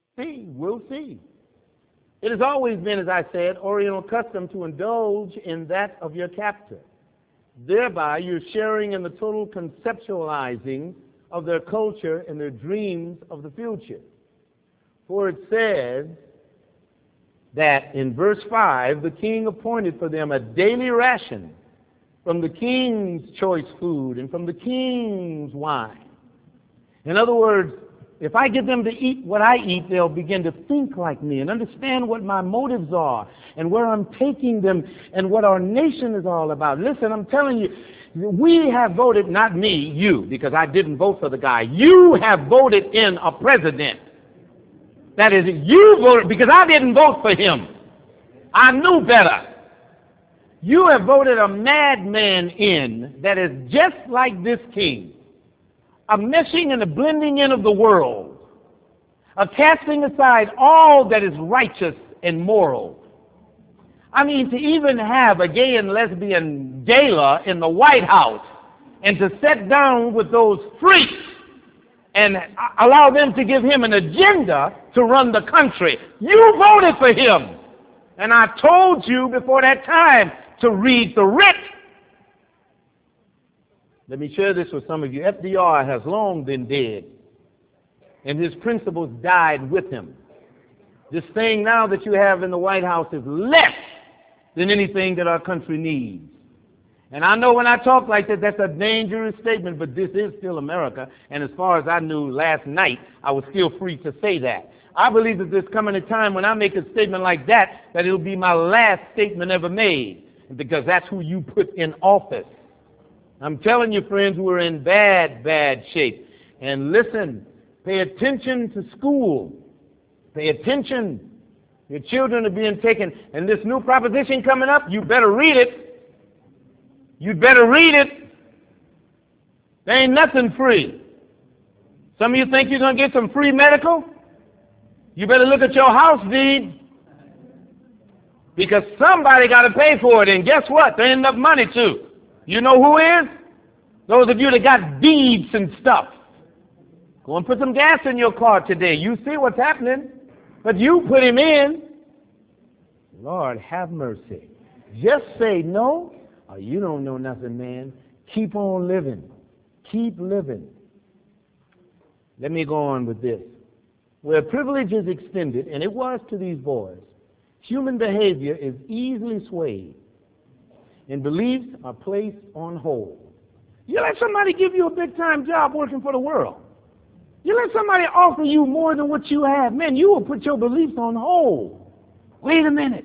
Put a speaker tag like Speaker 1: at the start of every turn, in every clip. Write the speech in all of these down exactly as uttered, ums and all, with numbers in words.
Speaker 1: See, we'll see. It has always been, as I said, Oriental custom to indulge in that of your captor. Thereby, you're sharing in the total conceptualizing of their culture and their dreams of the future. For it says that in verse five, the king appointed for them a daily ration from the king's choice food and from the king's wine. In other words, if I get them to eat what I eat, they'll begin to think like me and understand what my motives are and where I'm taking them and what our nation is all about. Listen, I'm telling you, we have voted, not me, you, because I didn't vote for the guy. You have voted in a president. That is, you voted, because I didn't vote for him. I knew better. You have voted a madman in that is just like this king. A meshing and a blending in of the world, a casting aside all that is righteous and moral. I mean, to even have a gay and lesbian gala in the White House and to sit down with those freaks and allow them to give him an agenda to run the country. You voted for him. And I told you before that time to read the writ. Let me share this with some of you. F D R has long been dead, and his principles died with him. This thing now that you have in the White House is less than anything that our country needs. And I know when I talk like that, that's a dangerous statement, but this is still America, and as far as I knew last night, I was still free to say that. I believe that there's coming a time when I make a statement like that, that it'll be my last statement ever made, because that's who you put in office. I'm telling you, friends, we're in bad, bad shape. And listen, pay attention to school. Pay attention. Your children are being taken. And this new proposition coming up, you better read it. You better read it. There ain't nothing free. Some of you think you're going to get some free medical? You better look at your house deed. Because somebody got to pay for it. And guess what? There ain't enough money to. You know who is? Those of you that got deeds and stuff. Go and put some gas in your car today. You see what's happening. But you put him in. Lord, have mercy. Just say no. Oh, you don't know nothing, man. Keep on living. Keep living. Let me go on with this. Where privilege is extended, and it was to these boys, human behavior is easily swayed, and beliefs are placed on hold. You let somebody give you a big-time job working for the world. You let somebody offer you more than what you have. Man, you will put your beliefs on hold. Wait a minute.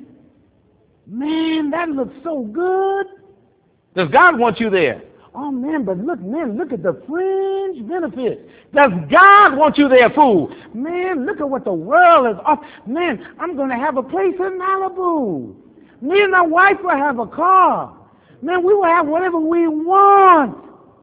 Speaker 1: Man, that looks so good. Does God want you there? Oh, man, but look, man, look at the fringe benefits. Does God want you there, fool? Man, look at what the world is offering. Man, I'm going to have a place in Malibu. Me and my wife will have a car. Man, we will have whatever we want.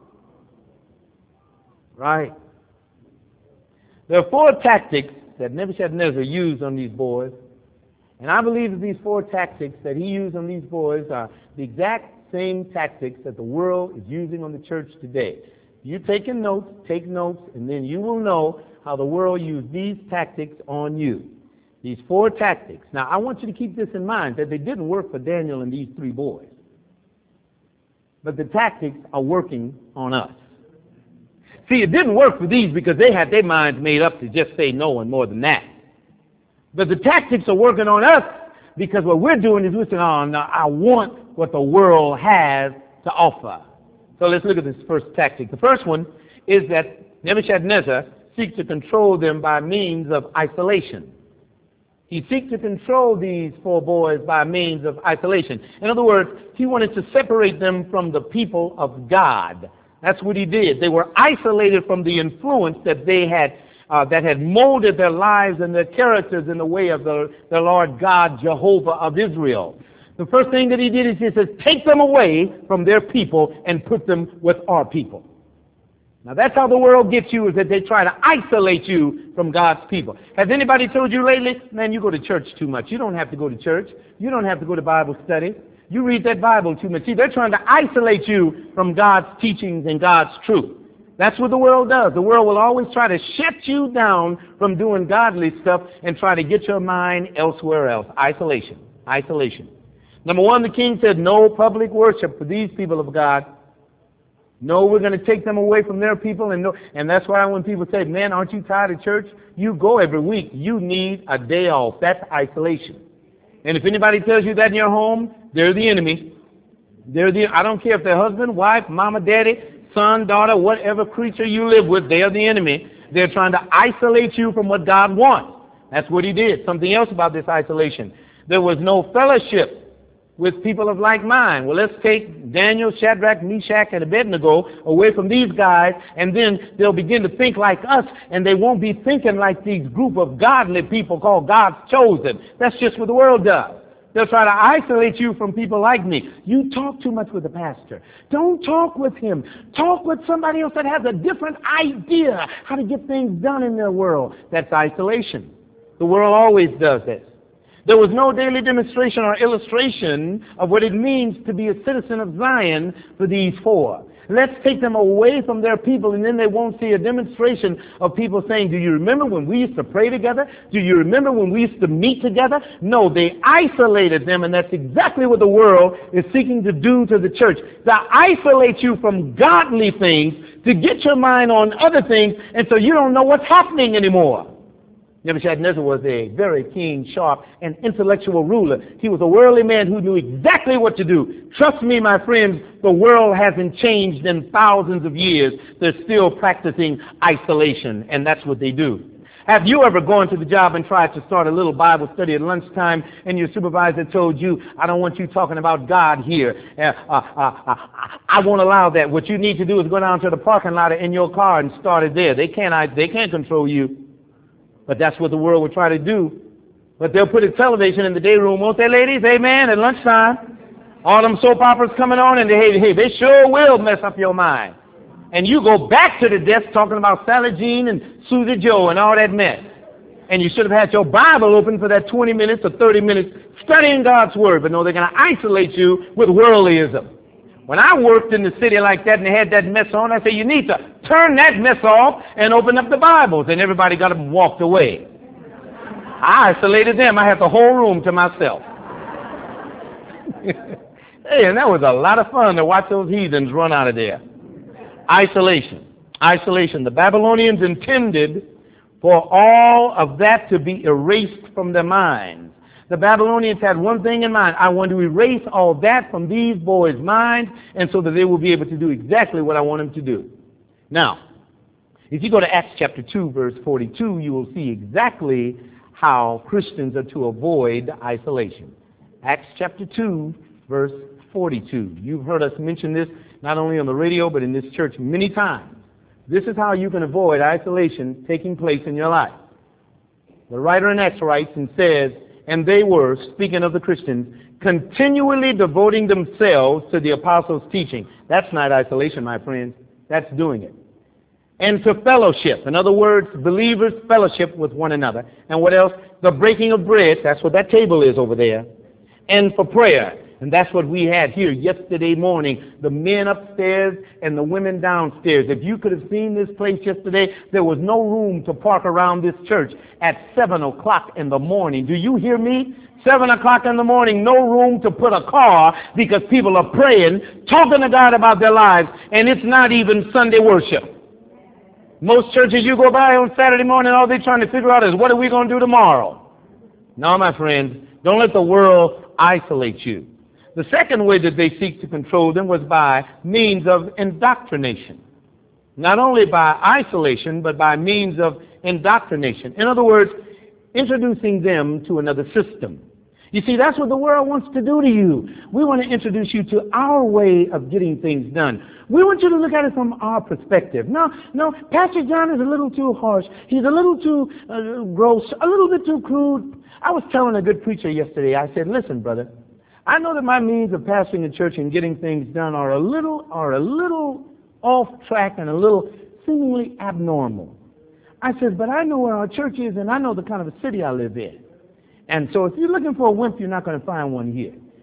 Speaker 1: Right. There are four tactics that Nebuchadnezzar used on these boys. And I believe that these four tactics that he used on these boys are the exact same tactics that the world is using on the church today. You taking notes, take notes, and then you will know how the world used these tactics on you. These four tactics. Now, I want you to keep this in mind, that they didn't work for Daniel and these three boys. But the tactics are working on us. See, it didn't work for these because they had their minds made up to just say no and more than that. But the tactics are working on us because what we're doing is we're saying, oh, no, I want what the world has to offer. So let's look at this first tactic. The first one is that Nebuchadnezzar seeks to control them by means of isolation. He seeks to control these four boys by means of isolation. In other words, he wanted to separate them from the people of God. That's what he did. They were isolated from the influence that they had, uh, that had molded their lives and their characters in the way of the, the Lord God, Jehovah of Israel. The first thing that he did is he says, take them away from their people and put them with our people. Now that's how the world gets you, is that they try to isolate you from God's people. Has anybody told you lately, man, you go to church too much. You don't have to go to church. You don't have to go to Bible study. You read that Bible too much. See, they're trying to isolate you from God's teachings and God's truth. That's what the world does. The world will always try to shut you down from doing godly stuff and try to get your mind elsewhere else. Isolation. Isolation. Number one, the king said no public worship for these people of God. No, we're going to take them away from their people. And no, and that's why when people say, man, aren't you tired of church? You go every week. You need a day off. That's isolation. And if anybody tells you that in your home, they're the enemy. They're the, I don't care if they're husband, wife, mama, daddy, son, daughter, whatever creature you live with, they're the enemy. They're trying to isolate you from what God wants. That's what he did. Something else about this isolation. There was no fellowship with people of like mind. Well, let's take Daniel, Shadrach, Meshach, and Abednego away from these guys, and then they'll begin to think like us, and they won't be thinking like these group of godly people called God's chosen. That's just what the world does. They'll try to isolate you from people like me. You talk too much with the pastor. Don't talk with him. Talk with somebody else that has a different idea how to get things done in their world. That's isolation. The world always does this. There was no daily demonstration or illustration of what it means to be a citizen of Zion for these four. Let's take them away from their people, and then they won't see a demonstration of people saying, do you remember when we used to pray together? Do you remember when we used to meet together? No, they isolated them, and that's exactly what the world is seeking to do to the church. To isolate you from godly things, to get your mind on other things, and so you don't know what's happening anymore. Nebuchadnezzar was a very keen, sharp, and intellectual ruler. He was a worldly man who knew exactly what to do. Trust me, my friends, the world hasn't changed in thousands of years. They're still practicing isolation, and that's what they do. Have you ever gone to the job and tried to start a little Bible study at lunchtime, and your supervisor told you, I don't want you talking about God here. Uh, uh, uh, uh, I won't allow that. What you need to do is go down to the parking lot in your car and start it there. They can't, they can't control you. But that's what the world will try to do. But they'll put a television in the day room, won't they, ladies? Amen. At lunchtime, all them soap operas coming on, and they, hey, hey, they sure will mess up your mind. And you go back to the desk talking about Sally Jean and Susie Joe and all that mess. And you should have had your Bible open for that twenty minutes or thirty minutes studying God's Word. But no, they're going to isolate you with worldlyism. When I worked in the city like that and they had that mess on, I said, you need to turn that mess off and open up the Bibles. And everybody got up and walked away. I isolated them. I had the whole room to myself. Hey, and that was a lot of fun to watch those heathens run out of there. Isolation. Isolation. The Babylonians intended for all of that to be erased from their minds. The Babylonians had one thing in mind. I want to erase all that from these boys' minds, and so that they will be able to do exactly what I want them to do. Now, if you go to Acts chapter two, verse forty-two, you will see exactly how Christians are to avoid isolation. Acts chapter two, verse forty-two. You've heard us mention this not only on the radio, but in this church many times. This is how you can avoid isolation taking place in your life. The writer in Acts writes and says, and they were, speaking of the Christians, continually devoting themselves to the apostles' teaching. That's not isolation, my friends. That's doing it. And to fellowship. In other words, believers fellowship with one another. And what else? The breaking of bread. That's what that table is over there. And for prayer. And that's what we had here yesterday morning. The men upstairs and the women downstairs. If you could have seen this place yesterday, there was no room to park around this church at seven o'clock in the morning. Do you hear me? seven o'clock in the morning, no room to put a car because people are praying, talking to God about their lives, and it's not even Sunday worship. Most churches you go by on Saturday morning, all they're trying to figure out is, what are we going to do tomorrow? No, my friends, don't let the world isolate you. The second way that they seek to control them was by means of indoctrination. Not only by isolation, but by means of indoctrination. In other words, introducing them to another system. You see, that's what the world wants to do to you. We want to introduce you to our way of getting things done. We want you to look at it from our perspective. No, no, Pastor John is a little too harsh. He's a little too uh, gross, a little bit too crude. I was telling a good preacher yesterday, I said, listen, brother, I know that my means of pastoring a church and getting things done are a little, are a little off track and a little seemingly abnormal. I said, but I know where our church is and I know the kind of a city I live in. And so if you're looking for a wimp, you're not going to find one here.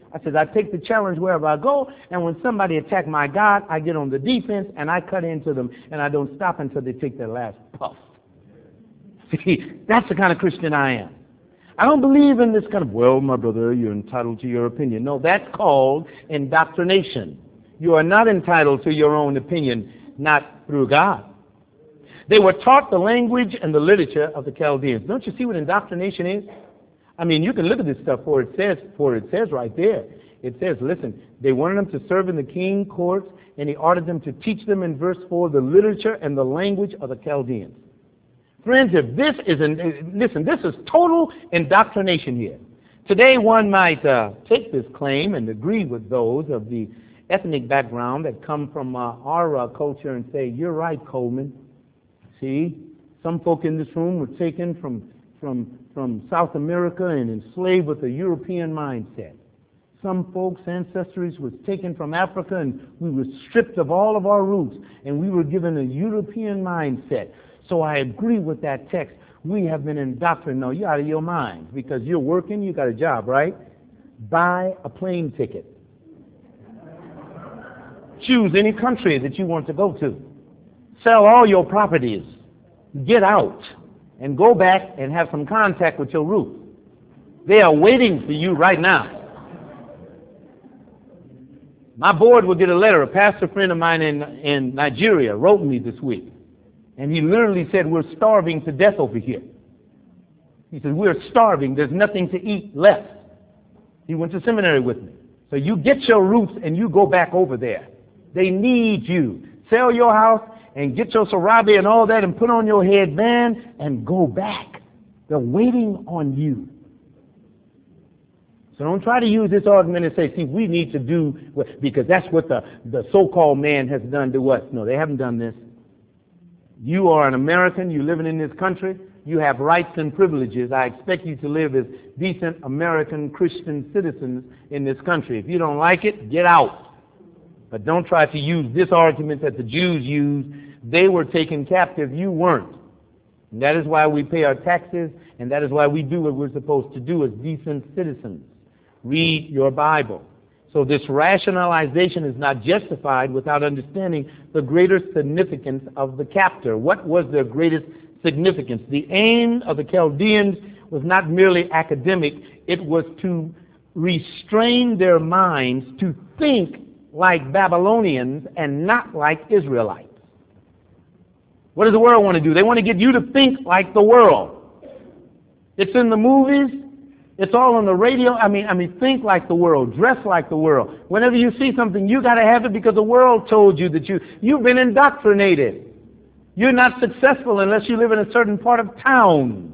Speaker 1: I said, I take the challenge wherever I go, and when somebody attack my God, I get on the defense, and I cut into them, and I don't stop until they take their last puff. See, that's the kind of Christian I am. I don't believe in this kind of, well, my brother, you're entitled to your opinion. No, that's called indoctrination. You are not entitled to your own opinion, not through God. They were taught the language and the literature of the Chaldeans. Don't you see what indoctrination is? I mean, you can look at this stuff for it says, for it says right there. It says, listen, they wanted them to serve in the king courts, and he ordered them to teach them in verse four the literature and the language of the Chaldeans. Friends, if this is, an, listen, this is total indoctrination here. Today one might uh, take this claim and agree with those of the ethnic background that come from uh, our uh, culture and say, you're right, Coleman. See, some folk in this room were taken from, from, from South America and enslaved with a European mindset. Some folks' ancestry was taken from Africa and we were stripped of all of our roots and we were given a European mindset. So I agree with that text. We have been indoctrinated. No, you're out of your mind because you're working, you got a job, right? Buy a plane ticket. Choose any country that you want to go to. Sell all your properties. Get out and go back and have some contact with your roots. They are waiting for you right now. My board will get a letter. A pastor friend of mine in, in Nigeria wrote me this week. And he literally said, we're starving to death over here. He said, we're starving. There's nothing to eat left. He went to seminary with me. So you get your roots and you go back over there. They need you. Sell your house and get your sarabi and all that and put on your headband and go back. They're waiting on you. So don't try to use this argument and say, see, we need to do, what, because that's what the, the so-called man has done to us. No, they haven't done this. You are an American. You're living in this country. You have rights and privileges. I expect you to live as decent American Christian citizens in this country. If you don't like it, get out. But don't try to use this argument that the Jews used. They were taken captive. You weren't. And that is why we pay our taxes, and that is why we do what we're supposed to do as decent citizens. Read your Bible. So this rationalization is not justified without understanding the greater significance of the captor. What was their greatest significance? The aim of the Chaldeans was not merely academic. It was to restrain their minds to think like Babylonians and not like Israelites. What does the world want to do? They want to get you to think like the world. It's in the movies. It's all on the radio. I mean, I mean, think like the world, dress like the world. Whenever you see something, you got to have it because the world told you that you, you've been indoctrinated. You're not successful unless you live in a certain part of town.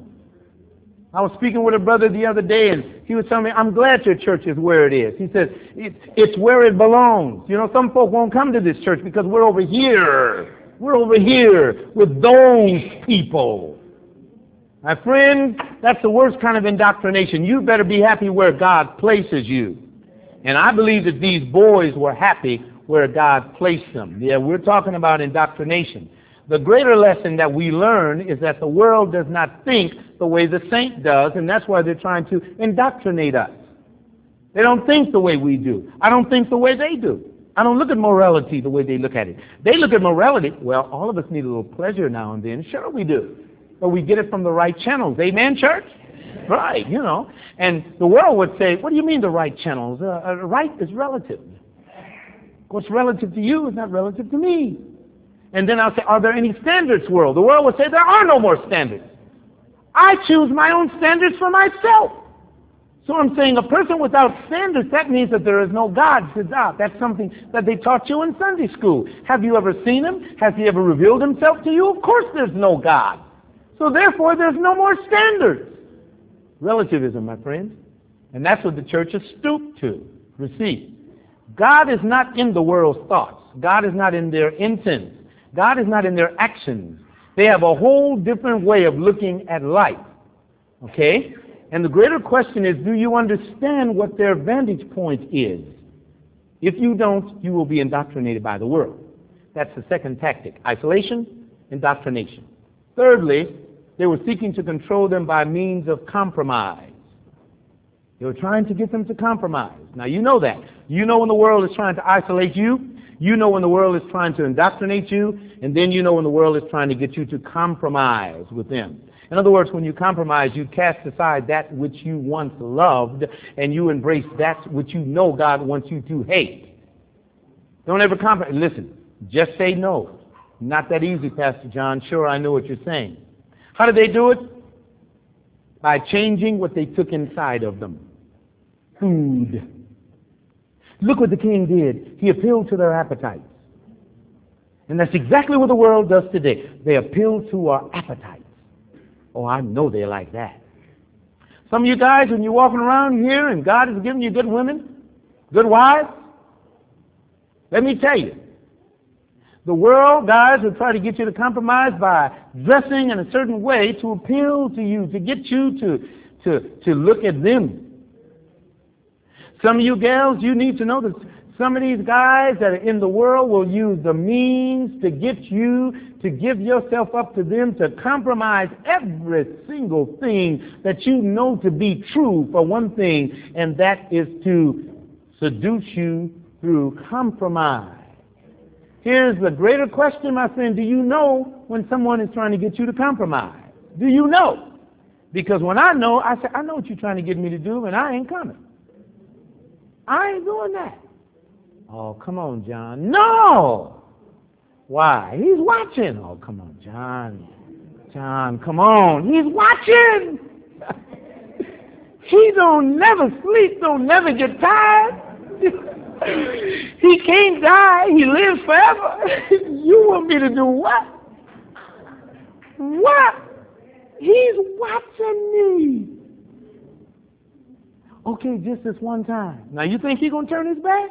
Speaker 1: I was speaking with a brother the other day, and he was telling me, I'm glad your church is where it is. He says, it, it's where it belongs. You know, some folk won't come to this church because we're over here. We're over here with those people. My friend, that's the worst kind of indoctrination. You better be happy where God places you. And I believe that these boys were happy where God placed them. Yeah, we're talking about indoctrination. The greater lesson that we learn is that the world does not think the way the saint does, and that's why they're trying to indoctrinate us. They don't think the way we do. I don't think the way they do. I don't look at morality the way they look at it. They look at morality, well, all of us need a little pleasure now and then. Sure we do. But we get it from the right channels. Amen, church? Right, you know. And the world would say, what do you mean the right channels? Uh, uh, right is relative. What's relative to you is not relative to me. And then I'll say, are there any standards, world? The world would say, there are no more standards. I choose my own standards for myself. So I'm saying a person without standards, that means that there is no God. That's something that they taught you in Sunday school. Have you ever seen him? Has he ever revealed himself to you? Of course there's no God. So therefore, there's no more standards. Relativism, my friends. And that's what the church has stooped to receive. God is not in the world's thoughts. God is not in their intents. God is not in their actions. They have a whole different way of looking at life. Okay? And the greater question is, do you understand what their vantage point is? If you don't, you will be indoctrinated by the world. That's the second tactic. Isolation, indoctrination. Thirdly, they were seeking to control them by means of compromise. They were trying to get them to compromise. Now, you know that. You know when the world is trying to isolate you. You know when the world is trying to indoctrinate you. And then you know when the world is trying to get you to compromise with them. In other words, when you compromise, you cast aside that which you once loved, and you embrace that which you know God wants you to hate. Don't ever compromise. Listen, just say no. Not that easy, Pastor John. Sure, I know what you're saying. How did they do it? By changing what they took inside of them. Food. Look what the king did. He appealed to their appetites. And that's exactly what the world does today. They appeal to our appetites. Oh, I know they're like that. Some of you guys, when you're walking around here and God is giving you good women, good wives, let me tell you, the world, guys, will try to get you to compromise by dressing in a certain way to appeal to you, to get you to, to, to look at them. Some of you gals, you need to know that some of these guys that are in the world will use the means to get you to give yourself up to them, to compromise every single thing that you know to be true for one thing, and that is to seduce you through compromise. Here's the greater question, my friend. Do you know when someone is trying to get you to compromise? Do you know? Because when I know, I say, I know what you're trying to get me to do, and I ain't coming. I ain't doing that. Oh, come on, John. No! Why? He's watching. Oh, come on, John. John, come on. He's watching. He don't never sleep, don't never get tired. He can't die. He lives forever. You want me to do what? What? He's watching me. Okay, just this one time. Now, you think he's going to turn his back?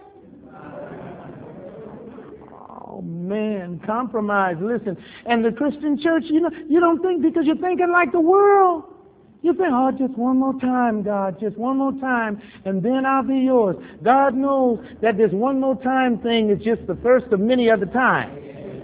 Speaker 1: Oh, man, compromise. Listen, and the Christian church, you know, you don't think because you're thinking like the world. You think, oh, just one more time, God, just one more time, and then I'll be yours. God knows that this one more time thing is just the first of many other times.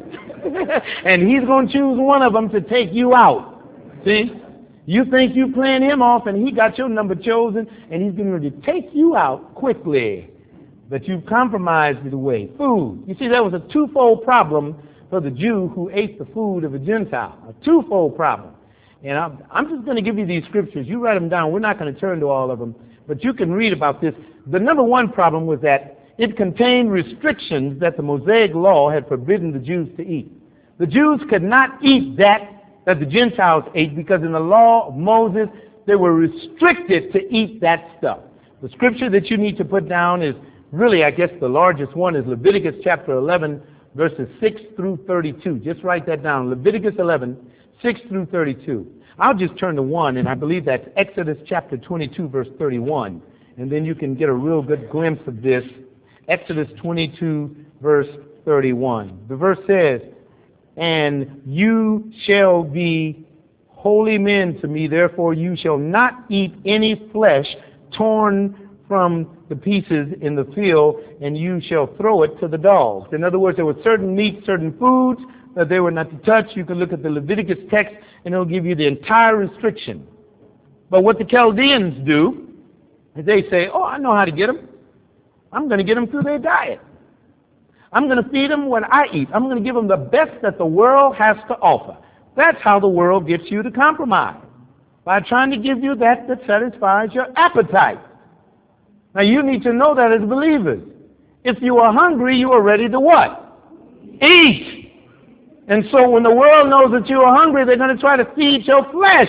Speaker 1: And he's going to choose one of them to take you out. See? You think you playing him off, and he got your number chosen, and he's getting ready to take you out quickly. But you've compromised the way. Food. You see, that was a twofold problem for the Jew who ate the food of a Gentile. A twofold problem. And I'm, I'm just going to give you these scriptures. You write them down. We're not going to turn to all of them. But you can read about this. The number one problem was that it contained restrictions that the Mosaic law had forbidden the Jews to eat. The Jews could not eat that that the Gentiles ate because in the law of Moses, they were restricted to eat that stuff. The scripture that you need to put down is really, I guess, the largest one is Leviticus chapter eleven, verses six through thirty-two. Just write that down. Leviticus eleven, six through thirty-two. I'll just turn to one, and I believe that's Exodus chapter twenty-two, verse thirty-one. And then you can get a real good glimpse of this. Exodus twenty-two, verse thirty-one. The verse says, and you shall be holy men to me, therefore you shall not eat any flesh torn from the pieces in the field, and you shall throw it to the dogs. In other words, there were certain meats, certain foods that they were not to touch. You can look at the Leviticus text, and it'll give you the entire restriction. But what the Chaldeans do is they say, oh, I know how to get them. I'm going to get them through their diet. I'm going to feed them what I eat. I'm going to give them the best that the world has to offer. That's how the world gets you to compromise, by trying to give you that that satisfies your appetite. Now, you need to know that as believers. If you are hungry, you are ready to what? Eat. And so when the world knows that you are hungry, they're going to try to feed your flesh.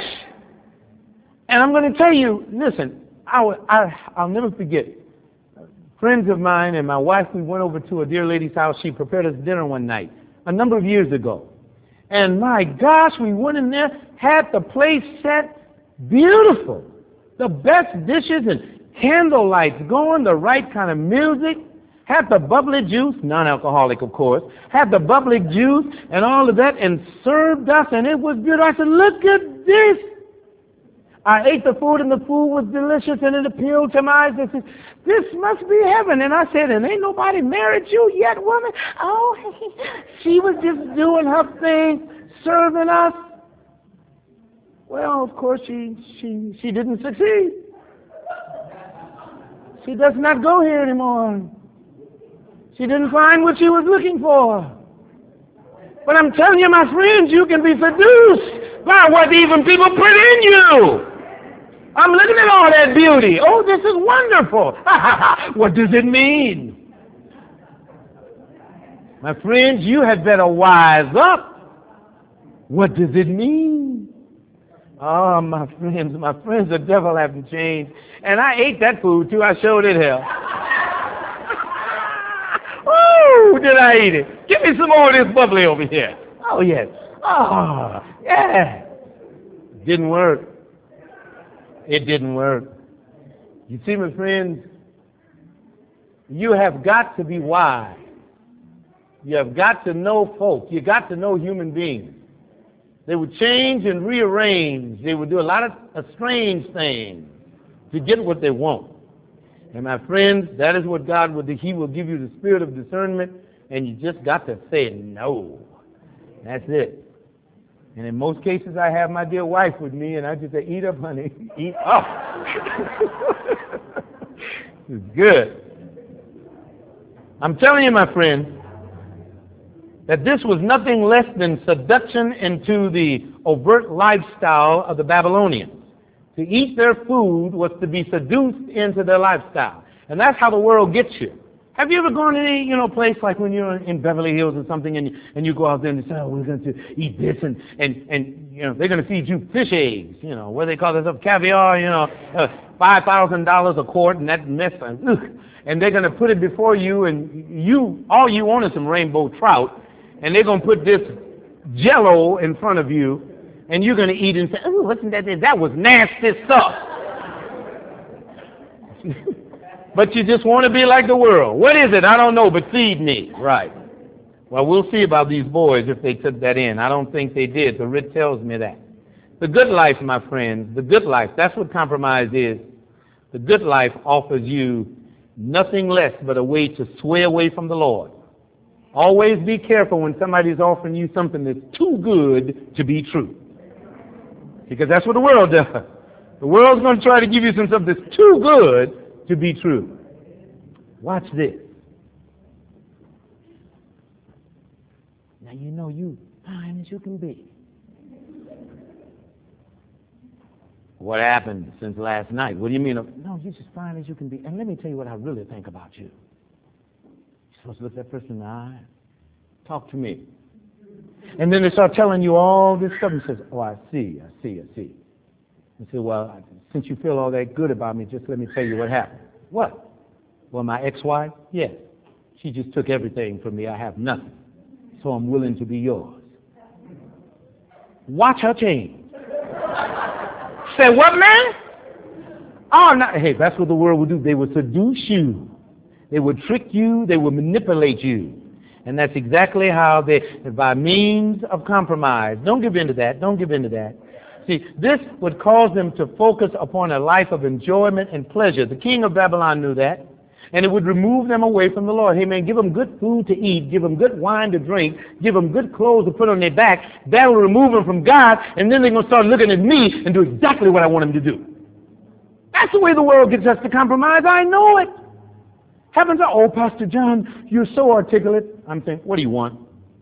Speaker 1: And I'm going to tell you, listen, I, I, I'll never forget. Friends of mine and my wife, we went over to a dear lady's house. She prepared us dinner one night, a number of years ago. And my gosh, we went in there, had the place set beautiful. The best dishes and candle lights going, the right kind of music. Had the bubbly juice, non-alcoholic of course, had the bubbly juice and all of that, and served us, and it was beautiful. I said, look at this. I ate the food, and the food was delicious, and it appealed to my eyes. I said, this must be heaven. And I said, and ain't nobody married you yet, woman? Oh, she was just doing her thing, serving us. Well, of course, she, she, she didn't succeed. She does not go here anymore. She didn't find what she was looking for. But I'm telling you, my friends, you can be seduced by what even people put in you. I'm looking at all that beauty. Oh, this is wonderful. What does it mean? My friends, you had better wise up. What does it mean? Oh, my friends, my friends, the devil haven't changed. And I ate that food, too. I showed it hell. Oh, did I eat it? Give me some more of this bubbly over here. Oh, yes. Oh, yeah. Didn't work. It didn't work. You see, my friends, you have got to be wise. You have got to know folk. You got to know human beings. They would change and rearrange. They would do a lot of strange things to get what they want. And my friends, that is what God will do. He will give you the spirit of discernment, and you just got to say no. That's it. And in most cases, I have my dear wife with me, and I just say, eat up, honey. Eat up. It's good. I'm telling you, my friends, that this was nothing less than seduction into the overt lifestyle of the Babylonians. To eat their food was to be seduced into their lifestyle. And that's how the world gets you. Have you ever gone to any, you know, place like when you're in Beverly Hills or something, and, and you go out there and they say, oh, we're going to eat this, and, and, and you know, they're going to feed you fish eggs, you know, what do they call this, caviar, you know, uh, five thousand dollars a quart, and that mess, and, and they're going to put it before you, and you, all you want is some rainbow trout, and they're going to put this Jell-O in front of you, and you're going to eat and say, oh, what's that? That was nasty stuff. But you just want to be like the world. What is it? I don't know, but feed me. Right. Well, we'll see about these boys if they took that in. I don't think they did. The writ tells me that. The good life, my friends, the good life, that's what compromise is. The good life offers you nothing less but a way to sway away from the Lord. Always be careful when somebody's offering you something that's too good to be true. Because that's what the world does. The world's going to try to give you some stuff that's too good to be true. Watch this. Now you know you fine as you can be. What happened since last night? What do you mean? No, you're just fine as you can be. And let me tell you what I really think about you. You're supposed to look that person in the eye. Talk to me. And then they start telling you all this stuff and says, oh, I see, I see, I see. And say, well, since you feel all that good about me, just let me tell you what happened. What? Well, my ex-wife? Yes. She just took everything from me. I have nothing. So I'm willing to be yours. Watch her change. Say, what, man? Oh, no. Hey, that's what the world would do. They would seduce you. They would trick you. They would manipulate you. And that's exactly how they, by means of compromise. Don't give in to that. Don't give in to that. See, this would cause them to focus upon a life of enjoyment and pleasure. The king of Babylon knew that. And it would remove them away from the Lord. Hey, man, give them good food to eat. Give them good wine to drink. Give them good clothes to put on their back. That will remove them from God. And then they're going to start looking at me and do exactly what I want them to do. That's the way the world gets us to compromise. I know it. Happens, oh, Pastor John, you're so articulate. I'm saying, what do you want?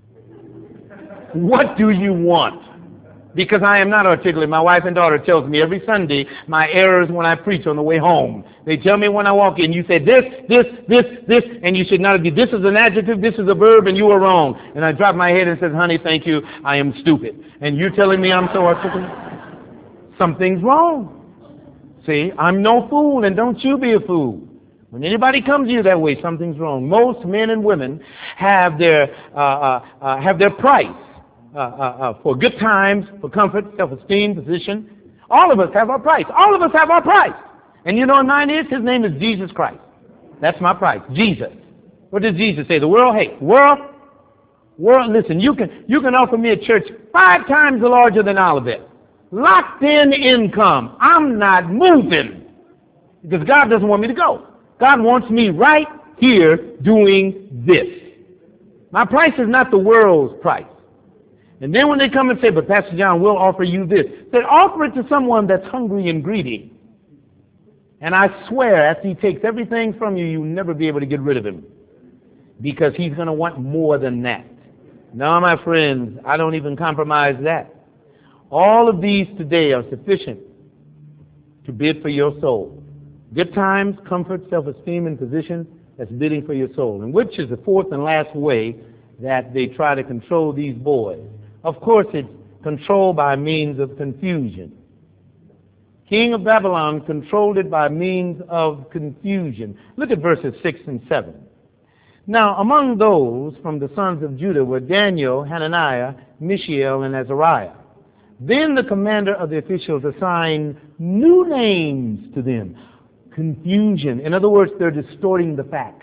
Speaker 1: What do you want? Because I am not articulate. My wife and daughter tells me every Sunday my errors when I preach on the way home. They tell me when I walk in, you said this, this, this, this, and you should not be. This is an adjective, this is a verb, and you are wrong. And I drop my head and says, honey, thank you, I am stupid. And you're telling me I'm so articulate? Something's wrong. See, I'm no fool, and don't you be a fool. When anybody comes to you that way, something's wrong. Most men and women have their uh, uh, uh, have their price. Uh, uh, uh, for good times, for comfort, self-esteem, position. All of us have our price. All of us have our price. And you know what mine is? His name is Jesus Christ. That's my price. Jesus. What does Jesus say? The world hates. World? World, listen, you can, you can offer me a church five times larger than Olivet. Locked in income. I'm not moving. Because God doesn't want me to go. God wants me right here doing this. My price is not the world's price. And then when they come and say, but Pastor John, we'll offer you this. Then offer it to someone that's hungry and greedy. And I swear, after he takes everything from you, you'll never be able to get rid of him, because he's going to want more than that. No, my friends, I don't even compromise that. All of these today are sufficient to bid for your soul. Good times, comfort, self-esteem, and position, that's bidding for your soul. And which is the fourth and last way that they try to control these boys? Of course, it's control by means of confusion. King of Babylon controlled it by means of confusion. Look at verses six and seven. Now, among those from the sons of Judah were Daniel, Hananiah, Mishael, and Azariah. Then the commander of the officials assigned new names to them. Confusion. In other words, they're distorting the facts.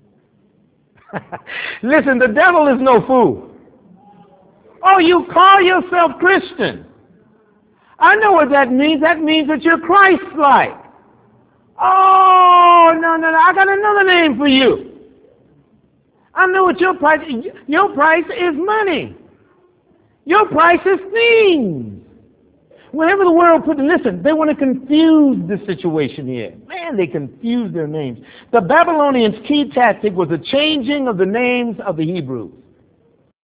Speaker 1: Listen, the devil is no fool. Oh, you call yourself Christian. I know what that means. That means that you're Christ-like. Oh, no, no, no. I got another name for you. I know what your price is. Your price is money. Your price is things. Whenever the world put, listen, they want to confuse the situation here. Man, they confuse their names. The Babylonians' key tactic was the changing of the names of the Hebrews.